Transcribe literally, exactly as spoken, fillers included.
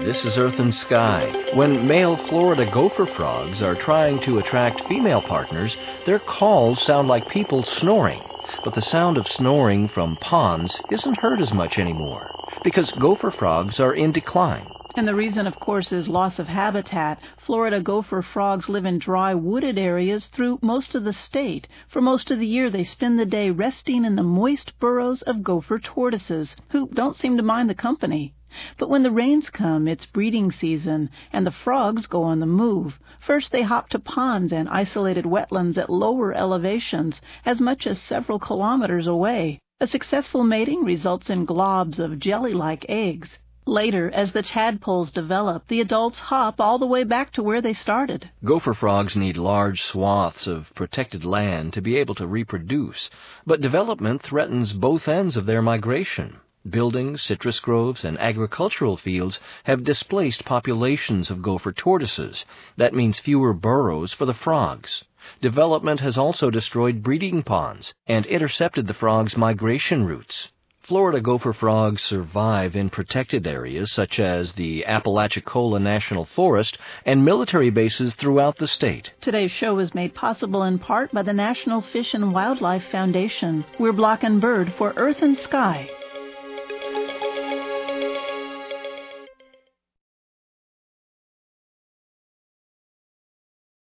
This is Earth and Sky. When male Florida gopher frogs are trying to attract female partners, their calls sound like people snoring. But the sound of snoring from ponds isn't heard as much anymore, because gopher frogs are in decline. And the reason, of course, is loss of habitat. Florida gopher frogs live in dry, wooded areas through most of the state. For most of the year, they spend the day resting in the moist burrows of gopher tortoises, who don't seem to mind the company. But when the rains come, it's breeding season, and the frogs go on the move. First, they hop to ponds and isolated wetlands at lower elevations, as much as several kilometers away. A successful mating results in globs of jelly-like eggs. Later, as the tadpoles develop, the adults hop all the way back to where they started. Gopher frogs need large swaths of protected land to be able to reproduce, but development threatens both ends of their migration. Buildings, citrus groves, and agricultural fields have displaced populations of gopher tortoises. That means fewer burrows for the frogs. Development has also destroyed breeding ponds and intercepted the frogs' migration routes. Florida gopher frogs survive in protected areas such as the Apalachicola National Forest and military bases throughout the state. Today's show is made possible in part by the National Fish and Wildlife Foundation. We're Block and Bird for Earth and Sky.